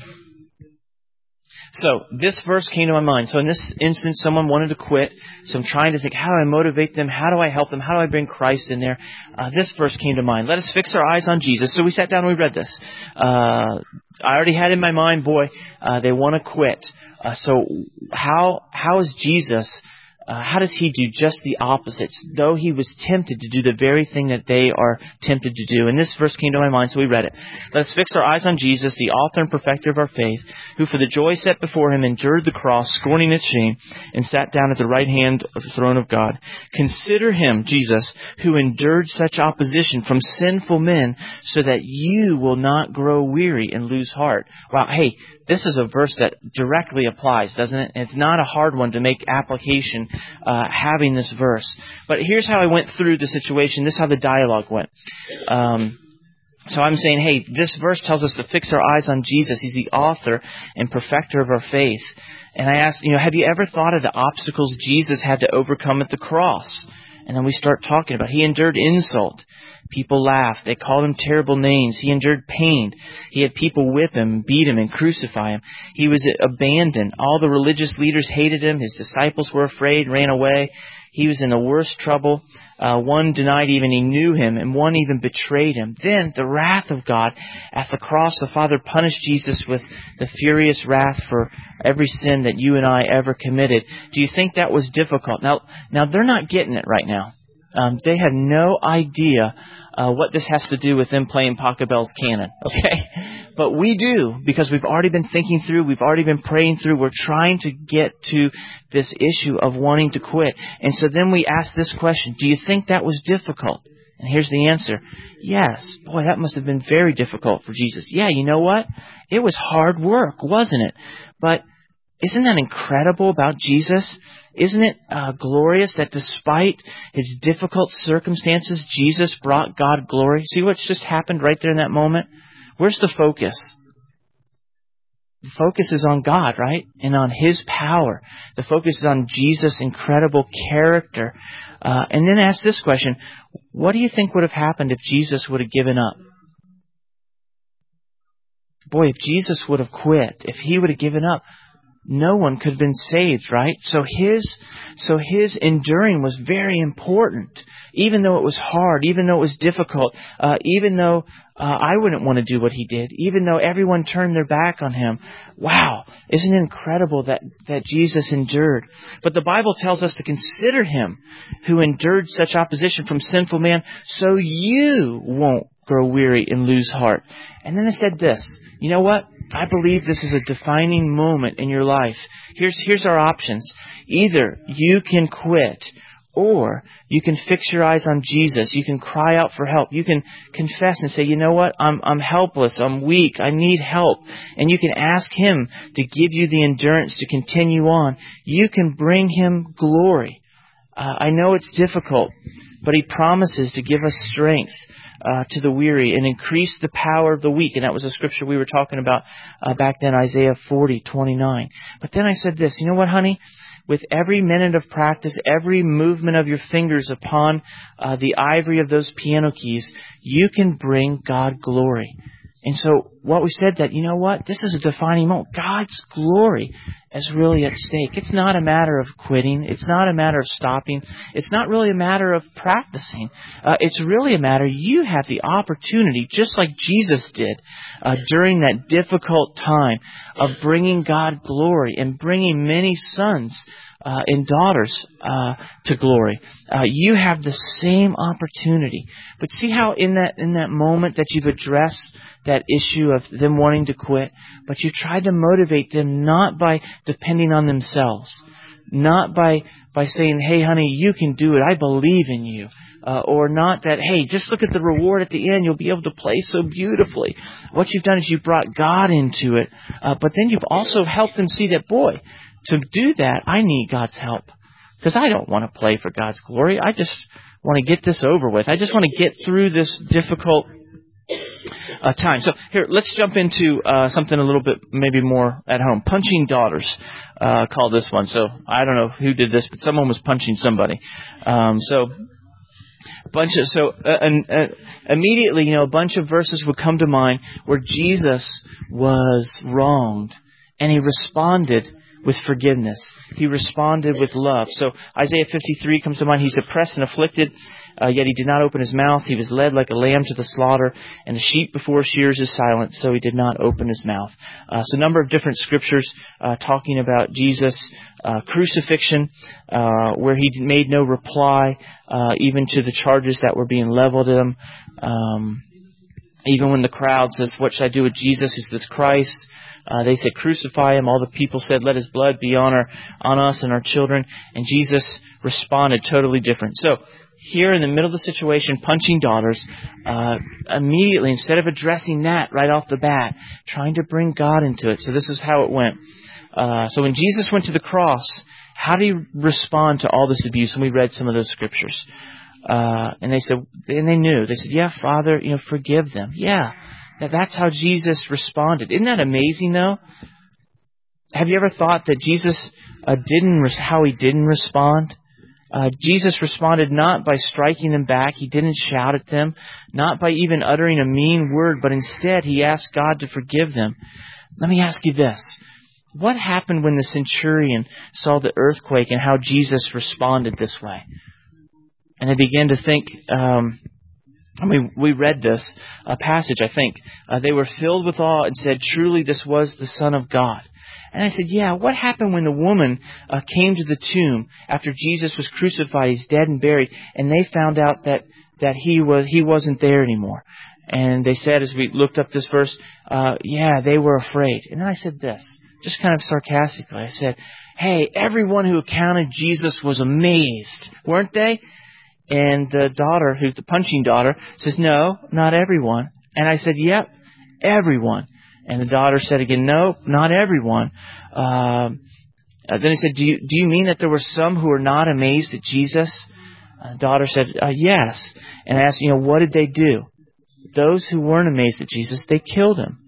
S1: So, this verse came to my mind. So, in this instance, someone wanted to quit. So, I'm trying to think, how do I motivate them? How do I help them? How do I bring Christ in there? Uh, this verse came to mind. Let us fix our eyes on Jesus. So, we sat down and we read this. Uh, I already had in my mind, boy, uh, they want to quit. Uh, so, how how is Jesus... Uh, how does he do just the opposite? Though he was tempted to do the very thing that they are tempted to do. And this verse came to my mind, so we read it. Let us fix our eyes on Jesus, the author and perfecter of our faith, who for the joy set before him endured the cross, scorning its shame, and sat down at the right hand of the throne of God. Consider him, Jesus, who endured such opposition from sinful men, so that you will not grow weary and lose heart. Wow, hey, this is a verse that directly applies, doesn't it? And it's not a hard one to make application uh, having this verse. But here's how I went through the situation. This is how the dialogue went. Um, so I'm saying, hey, this verse tells us to fix our eyes on Jesus. He's the author and perfecter of our faith. And I asked, you know, have you ever thought of the obstacles Jesus had to overcome at the cross? And then we start talking about, he endured insult. People laughed. They called him terrible names. He endured pain. He had people whip him, beat him, and crucify him. He was abandoned. All the religious leaders hated him. His disciples were afraid, ran away. He was in the worst trouble. Uh, one denied even he knew him, and one even betrayed him. Then the wrath of God. At the cross, the Father punished Jesus with the furious wrath for every sin that you and I ever committed. Do you think that was difficult? Now, now they're not getting it right now. Um, they have no idea uh, what this has to do with them playing Pachelbel's canon, okay? But we do, because we've already been thinking through, we've already been praying through, we're trying to get to this issue of wanting to quit. And so then we ask this question, do you think that was difficult? And here's the answer. Yes. Boy, that must have been very difficult for Jesus. Yeah, you know what? It was hard work, wasn't it? But isn't that incredible about Jesus? Isn't it uh, glorious that despite his difficult circumstances, Jesus brought God glory? See what's just happened right there in that moment? Where's the focus? the focus is on God, right? And on His power. The focus is on Jesus' incredible character. Uh, and then ask this question, what do you think would have happened if Jesus would have given up? Boy, if Jesus would have quit, if He would have given up, no one could have been saved, right? So his, so his enduring was very important, even though it was hard, even though it was difficult, uh, even though uh, I wouldn't want to do what He did, even though everyone turned their back on Him. Wow, isn't it incredible that, that Jesus endured? But the Bible tells us to consider Him who endured such opposition from sinful man, so you won't grow weary and lose heart. And then I said this, you know what? I believe this is a defining moment in your life. Here's, here's our options. Either you can quit, or you can fix your eyes on Jesus. You can cry out for help. You can confess and say, you know what? I'm, I'm helpless. I'm weak. I need help. And you can ask Him to give you the endurance to continue on. You can bring Him glory. Uh, I know it's difficult, but He promises to give us strength Uh, to the weary and increase the power of the weak. And that was a scripture we were talking about uh, back then, Isaiah forty twenty-nine. But then I said this, you know what, honey? With every minute of practice, every movement of your fingers upon uh, the ivory of those piano keys, you can bring God glory. And so what we said that, you know what? This is a defining moment. God's glory is really at stake. It's not a matter of quitting. It's not a matter of stopping. It's not really a matter of practicing. Uh, it's really a matter you have the opportunity, just like Jesus did uh, during that difficult time, of bringing God glory and bringing many sons Uh, and daughters uh, to glory. Uh, you have the same opportunity. But see how in that in that moment that you've addressed that issue of them wanting to quit, but you tried to motivate them not by depending on themselves, not by by saying, hey, honey, you can do it. I believe in you. Uh, or not that, hey, just look at the reward at the end. You'll be able to play so beautifully. What you've done is you've brought God into it. Uh, but then you've also helped them see that, boy, to do that, I need God's help. Because I don't want to play for God's glory. I just want to get this over with. I just want to get through this difficult uh, time. So here, let's jump into uh, something a little bit maybe more at home. Punching daughters, uh, call this one. So I don't know who did this, but someone was punching somebody. Um, so a bunch of so uh, uh, immediately, you know, a bunch of verses would come to mind where Jesus was wronged, and He responded with forgiveness. He responded with love. So Isaiah fifty-three comes to mind. He's oppressed and afflicted, uh, yet He did not open His mouth. He was led like a lamb to the slaughter, and a sheep before shears is silent, so He did not open His mouth. Uh, so a number of different scriptures uh, talking about Jesus' uh, crucifixion, uh, where He made no reply, uh, even to the charges that were being leveled at Him. Um, even when the crowd says, what should I do with Jesus? Is this Christ? Uh, they said, crucify Him. All the people said, let His blood be on our, on us and our children. And Jesus responded totally different. So here in the middle of the situation, punching daughters, uh, immediately, instead of addressing that right off the bat, trying to bring God into it. So this is how it went. Uh, so when Jesus went to the cross, how did He respond to all this abuse? And we read some of those scriptures. Uh, and they said, and they knew, they said, yeah, Father, you know, forgive them. Yeah. That that's how Jesus responded. Isn't that amazing, though? Have you ever thought that Jesus uh, didn't, res- how He didn't respond? Uh, Jesus responded not by striking them back. He didn't shout at them, not by even uttering a mean word, but instead He asked God to forgive them. Let me ask you this. What happened when the centurion saw the earthquake and how Jesus responded this way? And they began to think, um, I mean, we read this uh, passage, I think. Uh, they were filled with awe and said, truly this was the Son of God. And I said, yeah, what happened when the woman uh, came to the tomb after Jesus was crucified, He's dead and buried, and they found out that, that he, was, he wasn't there anymore? And they said, as we looked up this verse, uh, yeah, they were afraid. And then I said this, just kind of sarcastically. I said, hey, everyone who encountered Jesus was amazed, weren't they? And the daughter, who's the punching daughter, says, no, not everyone. And I said, yep, everyone. And the daughter said again, no, not everyone. Um, uh, then he said, do you, do you mean that there were some who were not amazed at Jesus? Uh, the daughter said, uh, yes. And I asked, you know, what did they do? Those who weren't amazed at Jesus, they killed Him.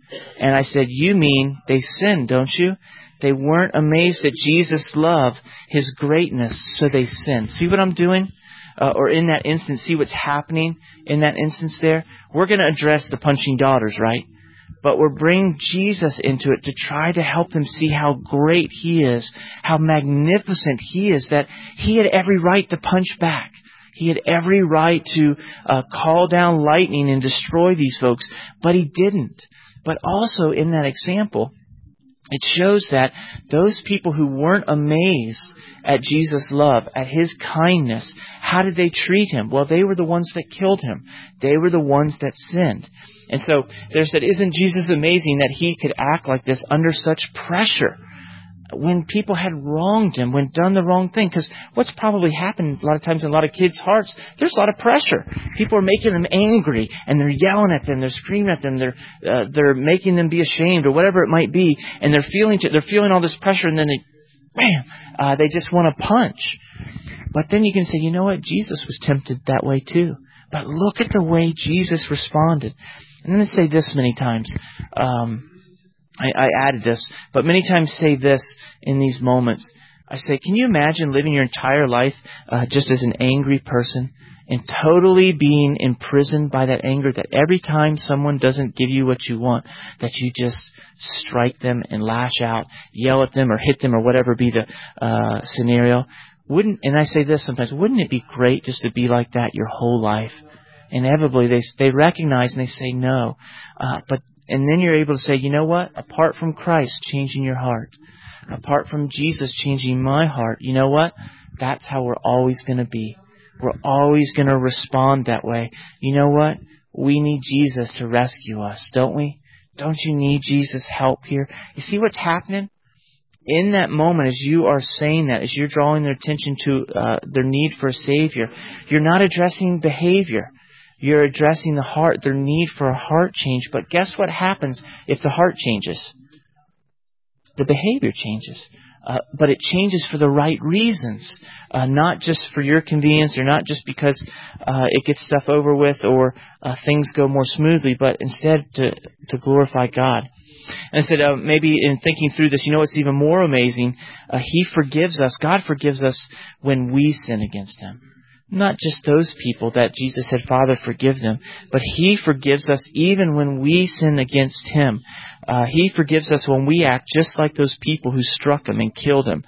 S1: And I said, you mean they sinned, don't you? They weren't amazed at Jesus' love, His greatness, so they sinned. See what I'm doing? Uh, or in that instance, see what's happening in that instance there? We're going to address the punching daughters, right? But we're bringing Jesus into it to try to help them see how great He is, how magnificent He is, that He had every right to punch back. He had every right to uh, call down lightning and destroy these folks, but He didn't. But also in that example, it shows that those people who weren't amazed at Jesus' love, at His kindness, how did they treat Him? Well, they were the ones that killed Him. They were the ones that sinned. And so they said, isn't Jesus amazing that He could act like this under such pressure when people had wronged Him, when done the wrong thing? Because what's probably happened a lot of times in a lot of kids' hearts, there's a lot of pressure. People are making them angry, and they're yelling at them, they're screaming at them, they're uh, they're making them be ashamed, or whatever it might be, and they're feeling they're feeling all this pressure, and then they, bam, uh, they just want to punch. But then you can say, you know what? Jesus was tempted that way too. But look at the way Jesus responded. And then I say this many times. Um, I, I added this, but many times say this in these moments. I say, can you imagine living your entire life uh, just as an angry person and totally being imprisoned by that anger, that every time someone doesn't give you what you want, that you just strike them and lash out, yell at them or hit them or whatever be the uh, scenario? Wouldn't, and I say this sometimes, wouldn't it be great just to be like that your whole life? Inevitably, they they recognize and they say no. Uh, but and then you're able to say, you know what? Apart from Christ changing your heart, apart from Jesus changing my heart, you know what? That's how we're always going to be. We're always going to respond that way. You know what? We need Jesus to rescue us, don't we? Don't you need Jesus' help here? You see what's happening? In that moment, as you are saying that, as you're drawing their attention to uh, their need for a Savior, you're not addressing behavior. You're addressing the heart, their need for a heart change. But guess what happens if the heart changes? The behavior changes. Uh, but it changes for the right reasons. Uh, not just for your convenience, or not just because uh, it gets stuff over with, or uh, things go more smoothly, but instead to, to glorify God. And I said, uh, maybe in thinking through this, you know what's even more amazing? Uh, he forgives us. God forgives us when we sin against Him. Not just those people that Jesus said, Father, forgive them. But He forgives us even when we sin against Him. Uh, he forgives us when we act just like those people who struck Him and killed Him.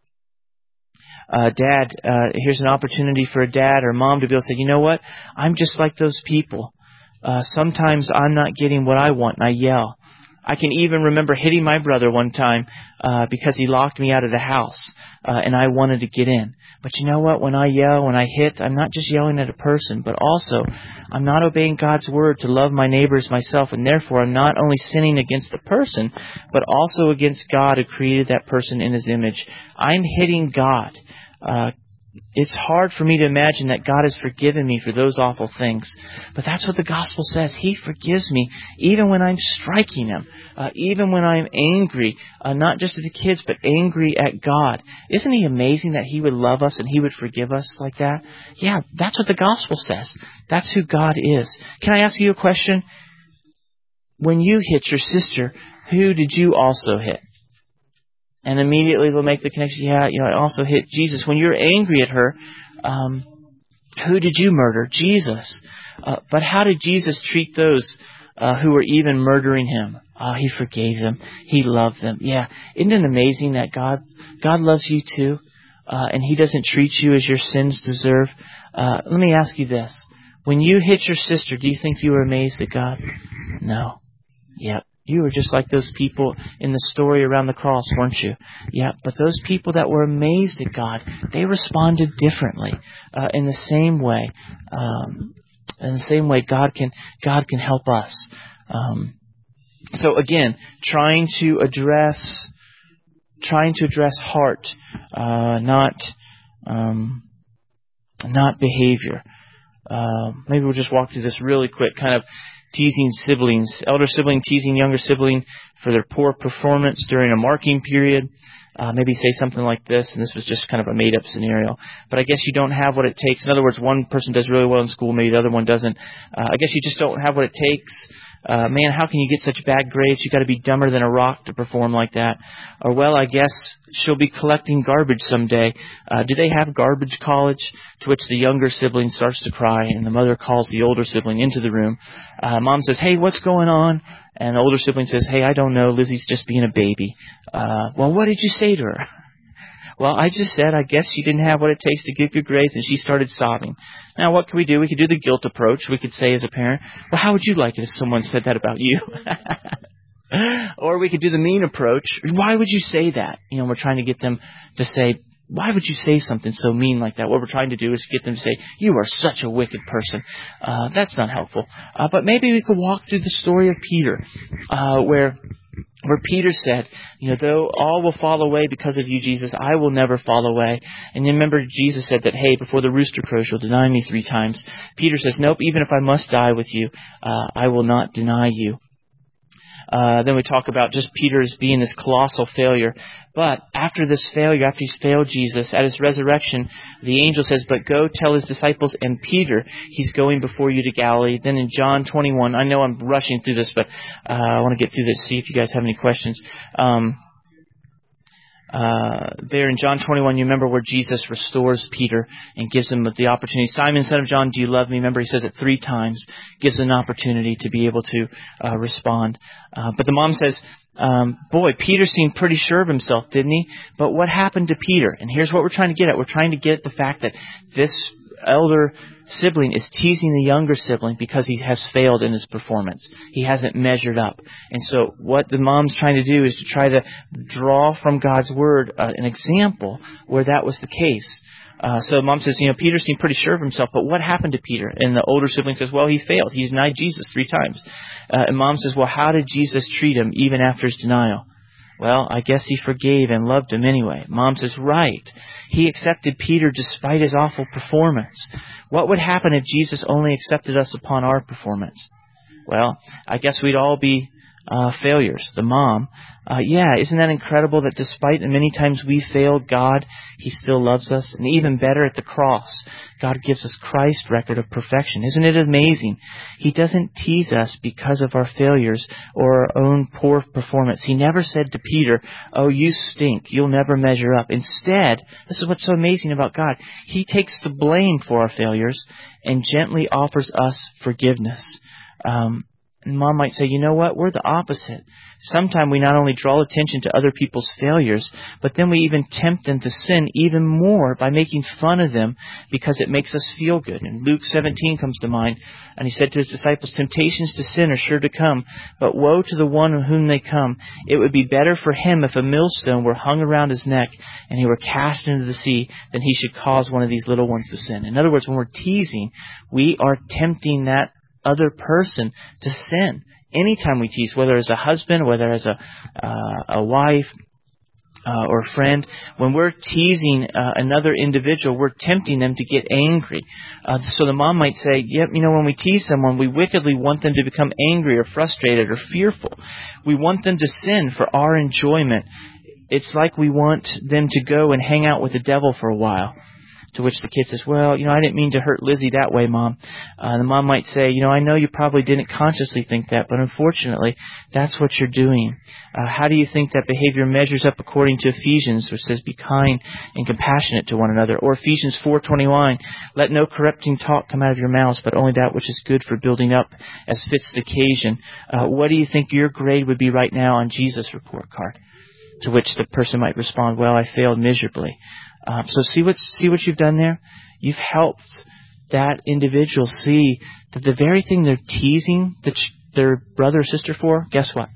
S1: Uh, dad, uh, here's an opportunity for a dad or mom to be able to say, you know what? I'm just like those people. Uh, sometimes I'm not getting what I want and I yell. I can even remember hitting my brother one time uh, because he locked me out of the house uh, and I wanted to get in. But you know what? When I yell, when I hit, I'm not just yelling at a person, but also I'm not obeying God's word to love my neighbor as myself, and therefore I'm not only sinning against the person, but also against God who created that person in His image. I'm hitting God. Uh, It's hard for me to imagine that God has forgiven me for those awful things. But that's what the gospel says. He forgives me even when I'm striking Him, uh, even when I'm angry, uh, not just at the kids, but angry at God. Isn't He amazing that He would love us and He would forgive us like that? Yeah, that's what the gospel says. That's who God is. Can I ask you a question? When you hit your sister, who did you also hit? And immediately they'll make the connection, yeah, you know, I also hit Jesus. When you're angry at her, um, who did you murder? Jesus. Uh, but how did Jesus treat those uh, who were even murdering Him? Oh, He forgave them. He loved them. Yeah, isn't it amazing that God God loves you too? Uh, and He doesn't treat you as your sins deserve? Uh, let me ask you this. When you hit your sister, do you think you were amazed at God? No. Yep. You were just like those people in the story around the cross, weren't you? Yeah, but those people that were amazed at God, they responded differently, uh, in the same way. Um, in the same way, God can God can help us. Um, so again, trying to address trying to address heart, uh, not um, not behavior. Uh, maybe we'll just walk through this really quick, kind of. Teasing siblings. Elder sibling teasing younger sibling for their poor performance during a marking period. Uh, maybe say something like this, and this was just kind of a made-up scenario. But I guess you don't have what it takes. In other words, one person does really well in school, maybe the other one doesn't. Uh, I guess you just don't have what it takes Uh, man, how can you get such bad grades? You got to be dumber than a rock to perform like that. Or, well, I guess she'll be collecting garbage someday. Uh, do they have garbage college? To which the younger sibling starts to cry, and the mother calls the older sibling into the room. Uh, mom says, hey, what's going on? And the older sibling says, hey, I don't know. Lizzie's just being a baby. Uh, well, what did you say to her? Well, I just said, I guess she didn't have what it takes to get good grades, and she started sobbing. Now, what can we do? We could do the guilt approach. We could say as a parent, well, how would you like it if someone said that about you? Or we could do the mean approach. Why would you say that? You know, we're trying to get them to say, why would you say something so mean like that? What we're trying to do is get them to say, you are such a wicked person. Uh, that's not helpful. Uh, but maybe we could walk through the story of Peter, uh, where... Where Peter said, you know, though all will fall away because of you, Jesus, I will never fall away. And you remember Jesus said that, hey, before the rooster crows, you'll deny me three times. Peter says, nope, even if I must die with you, uh, I will not deny you. Uh, then we talk about just Peter as being this colossal failure. But after this failure, after he's failed Jesus, at his resurrection, the angel says, but go tell his disciples and Peter, he's going before you to Galilee. Then in John twenty-one, I know I'm rushing through this, but uh, I want to get through this, see if you guys have any questions. Um, Uh, there in John twenty-one, you remember where Jesus restores Peter and gives him the opportunity. Simon, son of John, do you love me? Remember, he says it three times. Gives an opportunity to be able to uh, respond. Uh, but the mom says, um, boy, Peter seemed pretty sure of himself, didn't he? But what happened to Peter? And here's what we're trying to get at. We're trying to get at the fact that this elder sibling is teasing the younger sibling because he has failed in his performance. He hasn't measured up. And so what the mom's trying to do is to try to draw from God's Word uh, an example where that was the case. Uh, so mom says, you know, Peter seemed pretty sure of himself, but what happened to Peter? And the older sibling says, well, he failed. He denied Jesus three times. Uh, and mom says, well, how did Jesus treat him even after his denial? Well, I guess he forgave and loved him anyway. Mom says, right. He accepted Peter despite his awful performance. What would happen if Jesus only accepted us upon our performance? Well, I guess we'd all be uh, failures. The mom, uh, yeah, isn't that incredible that despite the many times we failed God, He still loves us? And even better, at the cross, God gives us Christ's record of perfection. Isn't it amazing? He doesn't tease us because of our failures or our own poor performance. He never said to Peter, oh, you stink, you'll never measure up. Instead, this is what's so amazing about God. He takes the blame for our failures and gently offers us forgiveness. Um, And mom might say, you know what, we're the opposite. Sometimes we not only draw attention to other people's failures, but then we even tempt them to sin even more by making fun of them because it makes us feel good. And Luke seventeen comes to mind, and he said to his disciples, temptations to sin are sure to come, but woe to the one on whom they come. It would be better for him if a millstone were hung around his neck and he were cast into the sea than he should cause one of these little ones to sin. In other words, when we're teasing, we are tempting that other person to sin. Anytime we tease, whether as a husband, whether as a uh, a wife uh, or a friend, when we're teasing uh, another individual, we're tempting them to get angry. Uh, so the mom might say, yep, you know, when we tease someone, we wickedly want them to become angry or frustrated or fearful. We want them to sin for our enjoyment. It's like we want them to go and hang out with the devil for a while. To which the kid says, well, you know, I didn't mean to hurt Lizzie that way, Mom. Uh, the mom might say, you know, I know you probably didn't consciously think that, but unfortunately, that's what you're doing. Uh, how do you think that behavior measures up according to Ephesians, which says, be kind and compassionate to one another? Or Ephesians four twenty-one, let no corrupting talk come out of your mouths, but only that which is good for building up as fits the occasion. Uh, what do you think your grade would be right now on Jesus' report card? To which the person might respond, well, I failed miserably. Um, so see what see what you've done there? You've helped that individual see that the very thing they're teasing the ch- their brother or sister for, guess what?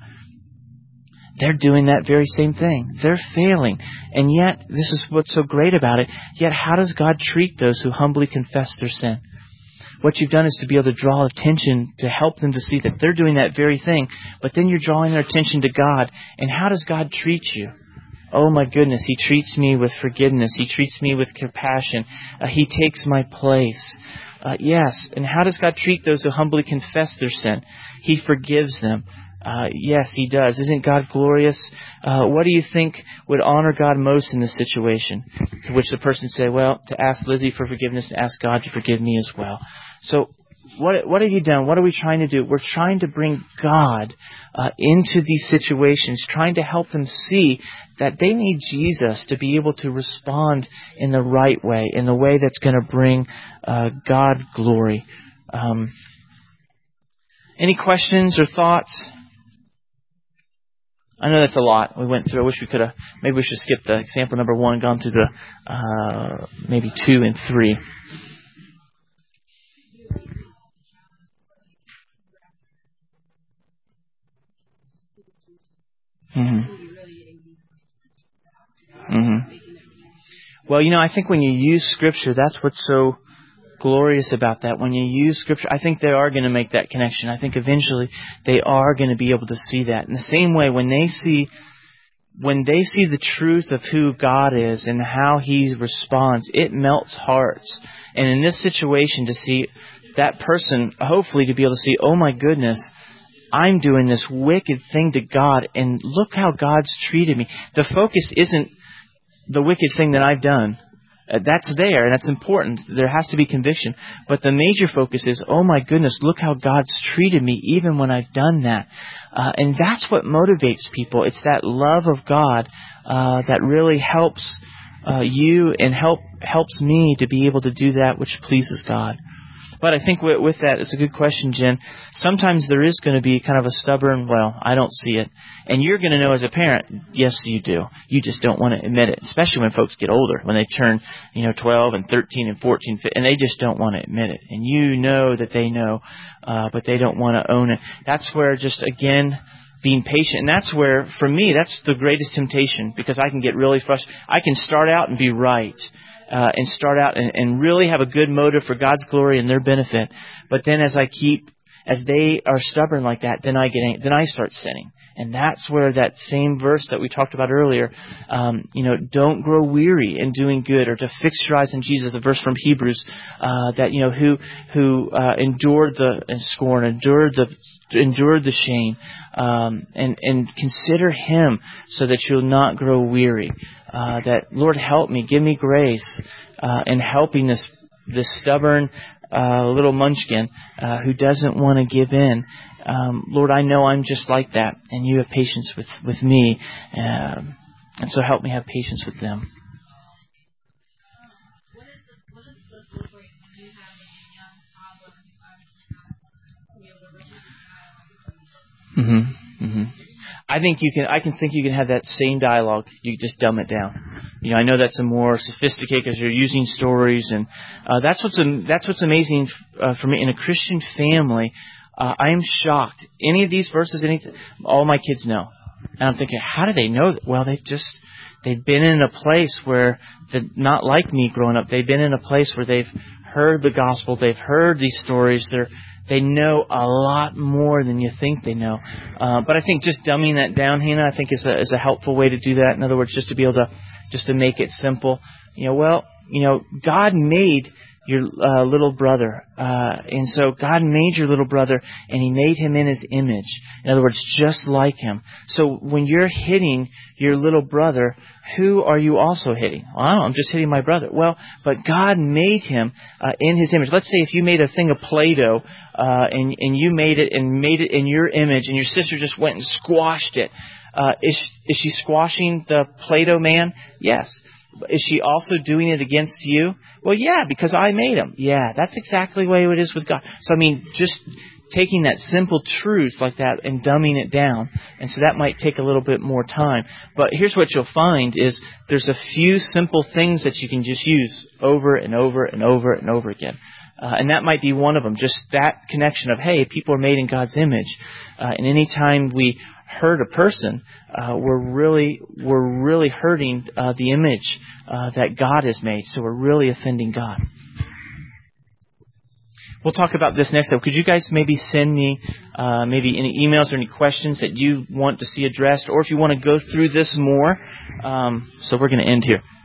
S1: They're doing that very same thing. They're failing. And yet, this is what's so great about it, yet how does God treat those who humbly confess their sin? What you've done is to be able to draw attention, to help them to see that they're doing that very thing, but then you're drawing their attention to God. And how does God treat you? Oh my goodness, He treats me with forgiveness. He treats me with compassion. Uh, he takes my place. Uh, yes, and how does God treat those who humbly confess their sin? He forgives them. Uh, yes, He does. Isn't God glorious? Uh, what do you think would honor God most in this situation? To which the person say, well, to ask Lizzie for forgiveness and ask God to forgive me as well. So What what have you done? What are we trying to do? We're trying to bring God uh, into these situations, trying to help them see that they need Jesus to be able to respond in the right way, in the way that's going to bring uh, God glory. Um, any questions or thoughts? I know that's a lot we went through. I wish we could have, maybe we should skip the example number one, gone through the uh, maybe two and three. Mm-hmm. Mm-hmm. Well, you know, I think when you use Scripture, that's what's so glorious about that. When you use Scripture, I think they are going to make that connection. I think eventually they are going to be able to see that. In the same way, when they see when they see the truth of who God is and how He responds, it melts hearts. And in this situation, to see that person, hopefully to be able to see, oh my goodness, I'm doing this wicked thing to God, and look how God's treated me. The focus isn't the wicked thing that I've done. Uh, that's there, and that's important. There has to be conviction. But the major focus is, oh my goodness, look how God's treated me even when I've done that. Uh, and that's what motivates people. It's that love of God uh, that really helps uh, you and help helps me to be able to do that which pleases God. But I think with, with that, it's a good question, Jen. Sometimes there is going to be kind of a stubborn, well, I don't see it. And you're going to know as a parent, yes, you do. You just don't want to admit it, especially when folks get older, when they turn, you know, twelve and thirteen and fourteen, and they just don't want to admit it. And you know that they know, uh, but they don't want to own it. That's where just, again, being patient. And that's where, for me, that's the greatest temptation, because I can get really frustrated. I can start out and be right. Uh, and start out and, and really have a good motive for God's glory and their benefit. But then as I keep, as they are stubborn like that, then I get, then I start sinning. And that's where that same verse that we talked about earlier, um, you know, don't grow weary in doing good, or to fix your eyes on Jesus, the verse from Hebrews, uh, that, you know, who, who, uh, endured the scorn, endured the, endured the shame, um, and, and consider Him so that you'll not grow weary. Uh, that, Lord, help me, give me grace, uh, in helping this, this stubborn, uh, little munchkin, uh, who doesn't want to give in. Um, Lord, I know I'm just like that, and you have patience with, with me, um, and so help me have patience with them. Mm-hmm. Mm-hmm. I think you can. I can think you can have that same dialogue. You just dumb it down. You know, I know that's a more sophisticated, because you're using stories, and uh, that's what's that's what's amazing uh, for me in a Christian family. Uh, I am shocked. Any of these verses, anything, all my kids know, and I'm thinking, how do they know that? Well, they've just they've been in a place where they're not like me growing up. They've been in a place where they've heard the gospel. They've heard these stories. They're They know a lot more than you think they know. Uh, but I think just dumbing that down, Hannah, I think is a, is a helpful way to do that. In other words, just to be able to, just to make it simple. You know, well, you know, God made your uh, little brother. Uh, and so God made your little brother, and He made him in His image. In other words, just like him. So when you're hitting your little brother, who are you also hitting? Well, I don't know, I'm just hitting my brother. Well, but God made him uh, in His image. Let's say if you made a thing of Play-Doh, uh, and, and you made it and made it in your image, and your sister just went and squashed it. Uh, is, is she squashing the Play-Doh man? Yes. Is she also doing it against you? Well, yeah, because I made him. Yeah, that's exactly the way it is with God. So, I mean, just taking that simple truth like that and dumbing it down. And so that might take a little bit more time. But here's what you'll find is there's a few simple things that you can just use over and over and over and over again. Uh, and that might be one of them. Just that connection of, hey, people are made in God's image. Uh, and any time we hurt a person, uh, we're really we're really hurting uh, the image uh, that God has made. So we're really offending God. We'll talk about this next time. Could you guys maybe send me uh, maybe any emails or any questions that you want to see addressed, or if you want to go through this more? Um, so we're going to end here.